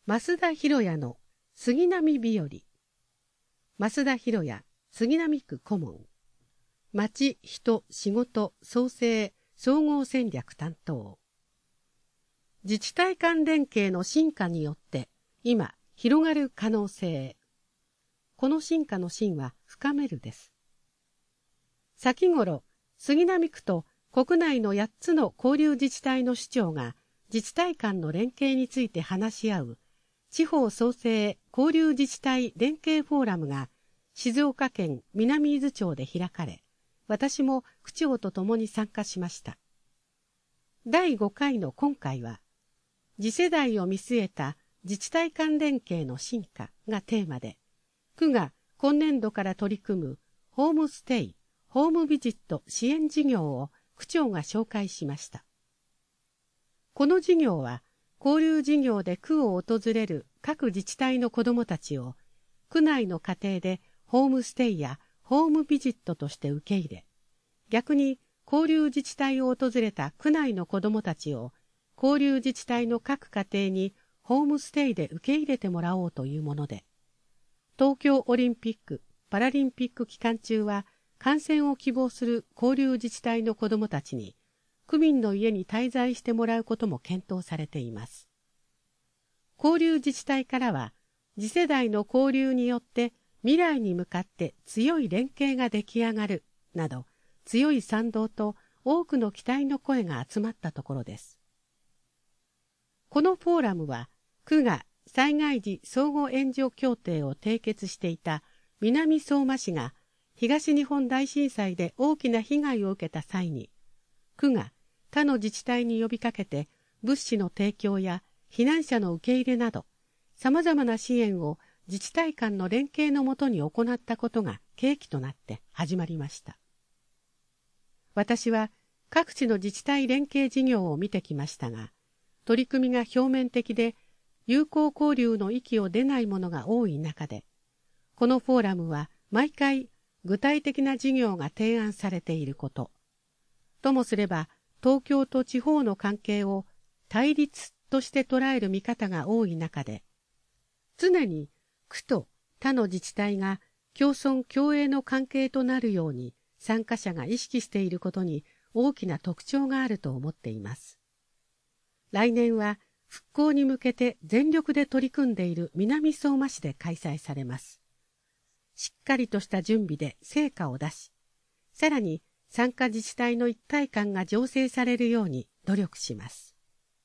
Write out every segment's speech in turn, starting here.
増田博也の杉並日和。増田博也、杉並区顧問。町、人、仕事、創生、総合戦略担当。自治体間連携の進化によって、今、広がる可能性。この進化の進は深めるです。先頃、杉並区と国内の8つの交流自治体の首長が自治体間の連携について話し合う地方創生交流自治体連携フォーラムが静岡県南伊豆町で開かれ、私も区長と共に参加しました。第5回の今回は、次世代を見据えた自治体間連携の進化がテーマで、区が今年度から取り組むホームステイ、ホームビジット支援事業を区長が紹介しました。この事業は、交流事業で区を訪れる各自治体の子どもたちを、区内の家庭でホームステイやホームビジットとして受け入れ、逆に交流自治体を訪れた区内の子どもたちを、交流自治体の各家庭にホームステイで受け入れてもらおうというもので、東京オリンピック・パラリンピック期間中は、観戦を希望する交流自治体の子どもたちに、区民の家に滞在してもらうことも検討されています。交流自治体からは、次世代の交流によって未来に向かって強い連携が出来上がる、など、強い賛同と多くの期待の声が集まったところです。このフォーラムは、区が災害時相互援助協定を締結していた南相馬市が東日本大震災で大きな被害を受けた際に、区が他の自治体に呼びかけて物資の提供や避難者の受け入れなど、様々な支援を自治体間の連携のもとに行ったことが契機となって始まりました。私は各地の自治体連携事業を見てきましたが、取り組みが表面的で友好交流の域を出ないものが多い中で、このフォーラムは毎回具体的な事業が提案されていること、ともすれば東京と地方の関係を対立として捉える見方が多い中で、常に区と他の自治体が共存共栄の関係となるように参加者が意識していることに大きな特徴があると思っています。来年は復興に向けて全力で取り組んでいる南相馬市で開催されます。しっかりとした準備で成果を出し、さらに参加自治体の一体感が醸成されるように努力します。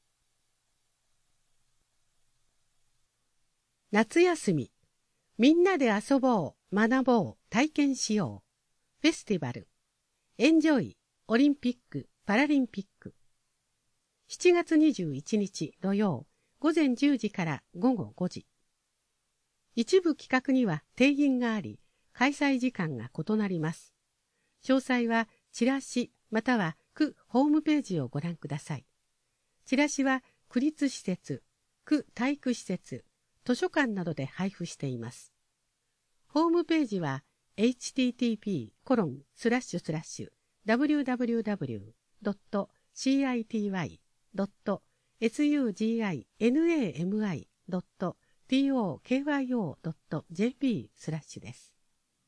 夏休み、みんなで遊ぼう、学ぼう、体験しよう。フェスティバル、エンジョイ、オリンピック、パラリンピック。7月21日土曜、午前10時から午後5時。一部企画には定員があり、開催時間が異なります。詳細はチラシまたは区ホームページをご覧ください。チラシは区立施設、区体育施設、図書館などで配布しています。ホームページは http://www.cityy.tokyo.jp/ です。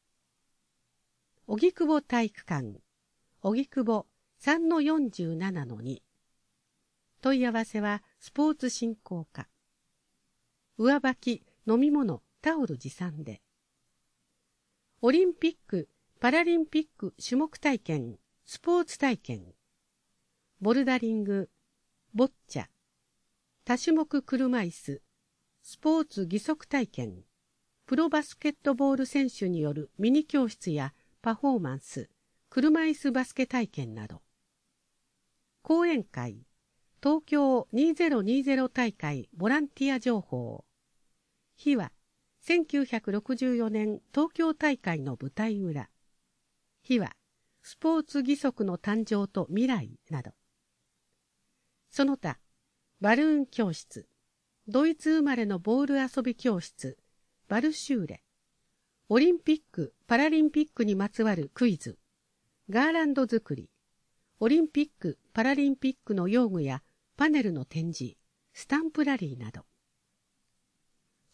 荻窪体育館、荻窪 3-47-2。問い合わせはスポーツ振興課。上履き、飲み物、タオル持参で。オリンピック・パラリンピック種目体験、スポーツ体験。ボルダリング、ボッチャ。多種目車椅子、スポーツ義足体験。プロバスケットボール選手によるミニ教室やパフォーマンス、車椅子バスケ体験など。講演会、東京2020大会ボランティア情報。日は、1964年東京大会の舞台裏。日は、スポーツ義足の誕生と未来など。その他、バルーン教室、ドイツ生まれのボール遊び教室、バルシューレ、オリンピック・パラリンピックにまつわるクイズ、ガーランド作り、オリンピック・パラリンピックの用具やパネルの展示、スタンプラリーなど。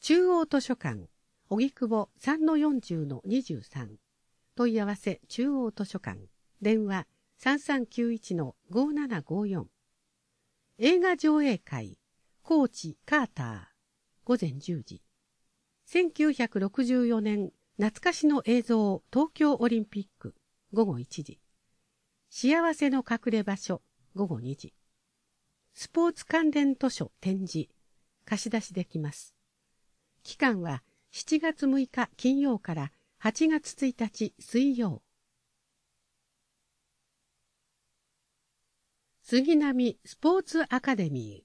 中央図書館荻窪 3-40-23 問い合わせ中央図書館電話 3391-5754 映画上映会高知カーター午前10時1964年懐かしの映像東京オリンピック午後1時幸せの隠れ場所午後2時スポーツ関連図書展示貸し出しできます。期間は7月6日金曜から8月1日水曜。杉並スポーツアカデミー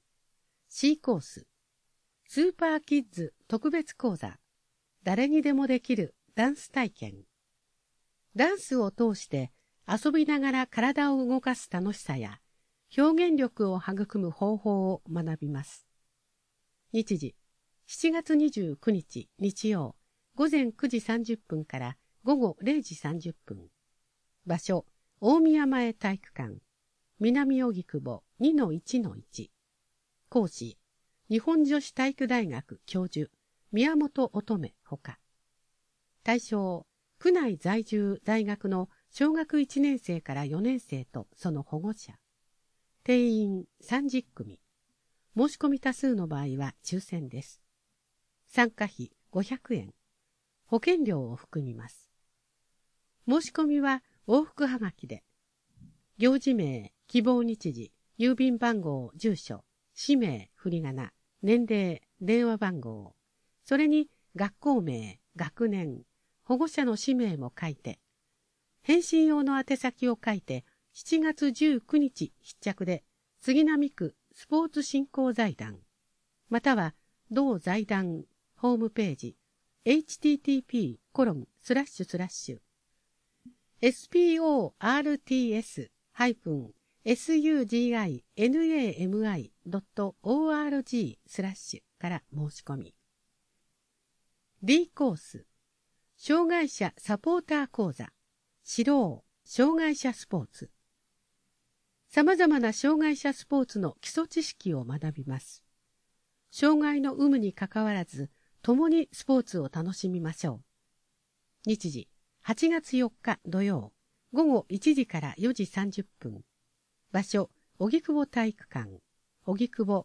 C コーススーパーキッズ特別講座誰にでもできるダンス体験。ダンスを通して遊びながら体を動かす楽しさや表現力を育む方法を学びます。日時7月29日日曜午前9時30分から午後0時30分。場所大宮前体育館南荻窪 2-1-1。講師日本女子体育大学教授宮本乙女ほか。対象区内在住大学の小学1年生から4年生とその保護者。定員30組。申し込み多数の場合は抽選です。参加費500円。保険料を含みます。申し込みは往復はがきで、行事名、希望日時、郵便番号、住所、氏名、振り仮名、年齢、電話番号、それに学校名、学年、保護者の氏名も書いて、返信用の宛先を書いて、7月19日必着で、杉並区スポーツ振興財団、または同財団ホームページ、http://sports-suginami.org/ から申し込み。D コース、障害者サポーター講座、指導、障害者スポーツ。さまざまな障害者スポーツの基礎知識を学びます。障害の有無にかかわらず、共にスポーツを楽しみましょう。日時、8月4日土曜、午後1時から4時30分。場所、荻窪体育館、荻窪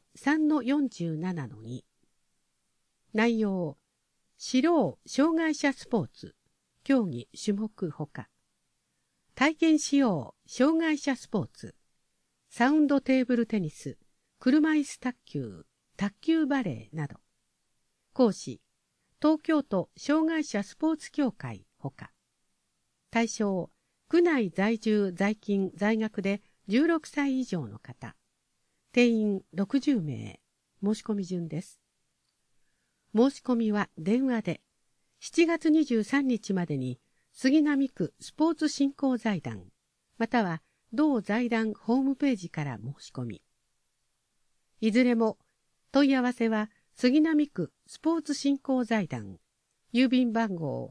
3-47-2。内容、指導障害者スポーツ、競技種目ほか。体験しよう障害者スポーツ、サウンドテーブルテニス、車椅子卓球、卓球バレーなど。講師、東京都障害者スポーツ協会ほか。対象、区内在住在勤在学で16歳以上の方。定員60名。申し込み順です。申し込みは電話で、7月23日までに杉並区スポーツ振興財団、または同財団ホームページから申し込み。いずれも問い合わせは杉並区スポーツ振興財団、郵便番号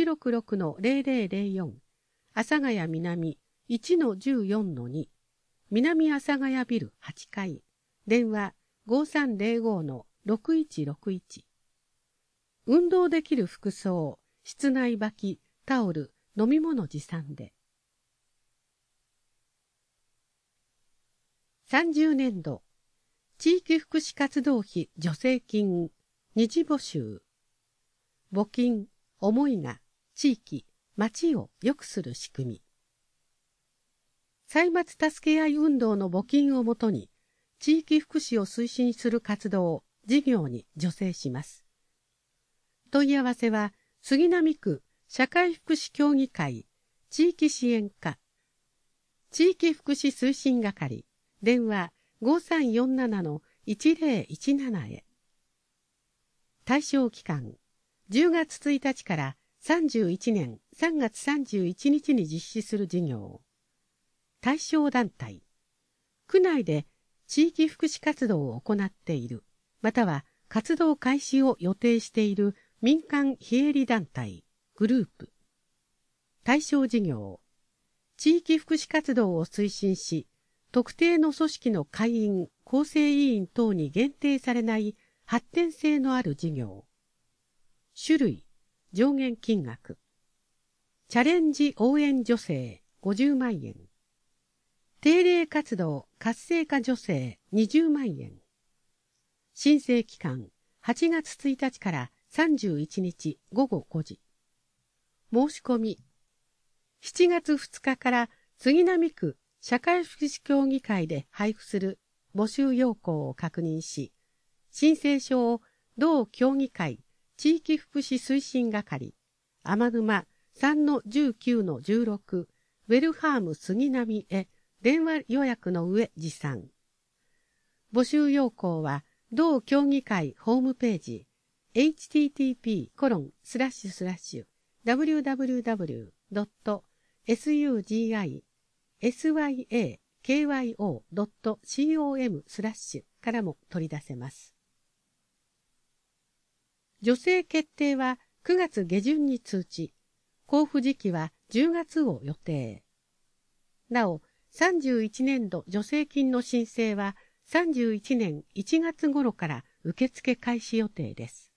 166-0004、阿佐ヶ谷南 1-14-2、南阿佐ヶ谷ビル8階、電話 5305-6161。運動できる服装、室内履き、タオル、飲み物持参で。30年度地域福祉活動費助成金二次募集。募金、思いが地域、町を良くする仕組み。歳末助け合い運動の募金をもとに地域福祉を推進する活動、事業に助成します。問い合わせは杉並区社会福祉協議会地域支援課地域福祉推進係電話 5347-1017 へ。対象期間10月1日から31年3月31日に実施する事業。対象団体区内で地域福祉活動を行っているまたは活動開始を予定している民間非営利団体グループ。対象事業地域福祉活動を推進し特定の組織の会員構成委員等に限定されない発展性のある事業。 種類、上限金額。チャレンジ応援助成50万円。定例活動活性化助成20万円。申請期間8月1日から31日午後5時。申し込み。7月2日から杉並区社会福祉協議会で配布する募集要項を確認し、申請書を同協議会地域福祉推進係天沼 3-19-16 ウェルファーム杉並へ電話予約の上持参。募集要項は同協議会ホームページ http://www.sugisykyo.com/ からも取り出せます。助成決定は9月下旬に通知。交付時期は10月を予定。なお、31年度助成金の申請は31年1月頃から受付開始予定です。